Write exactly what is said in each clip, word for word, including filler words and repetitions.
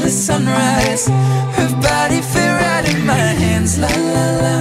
the sunrise. Her body fit right in my hands, la la la.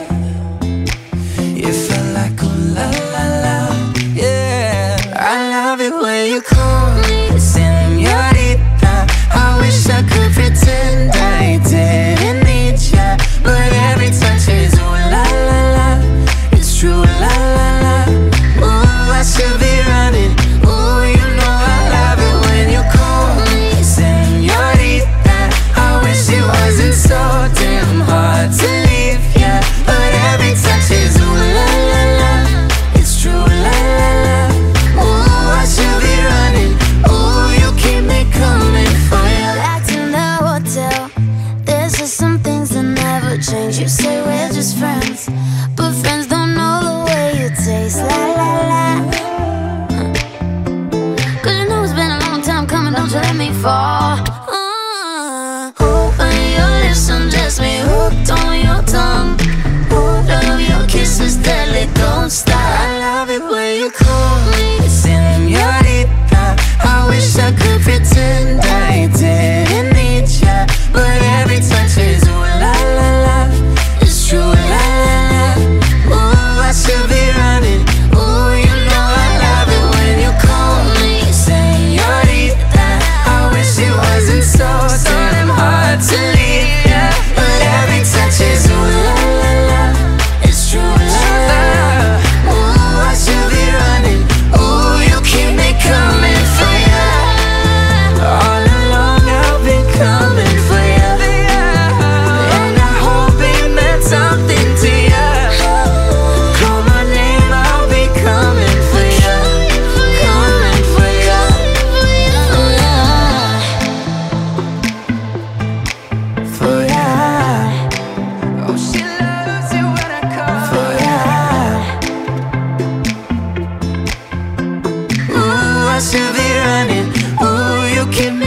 It felt like oh la la la, yeah. I love it when you call me señorita. I wish I could pretend I didn't need ya, but every touch is ooh la la la. It's true la la la. Ooh, I should be running. Ooh, you know I love it when you call me señorita. I wish it wasn't so damn hard to leave ya, but every touch is ooh la la la. It's true la la la. Ooh, I should be running. Ooh, you keep me coming for ya. Back in the hotel, there's just some things that never change. You say we're just friends, but friends don't know the way you taste. La la la. Cause you know it's been a long time coming, don't you let me fall. uh, Open your lips, undress me, hooked on your tongue. Oh, love your kisses, deadly, don't stop. I love it when you call me señorita. I wish I could pretend I didn't need ya, but every touch is ooh la la la. It's true la la la. Ooh, I should be running. Ooh, you know I love it when you call me señorita. I wish it wasn't so damn hard to leave ya, but every touch is ooh la la la. It's true la la la. Ooh, I should be running. Ooh, you keep me coming for ya. All along I've been coming for ya, and I hope it meant something to ya. Call my name, I'll be coming for ya, coming for ya, for ya. Oh, she loves it when I call for ya. Ooh, I should be running. Ooh, you keep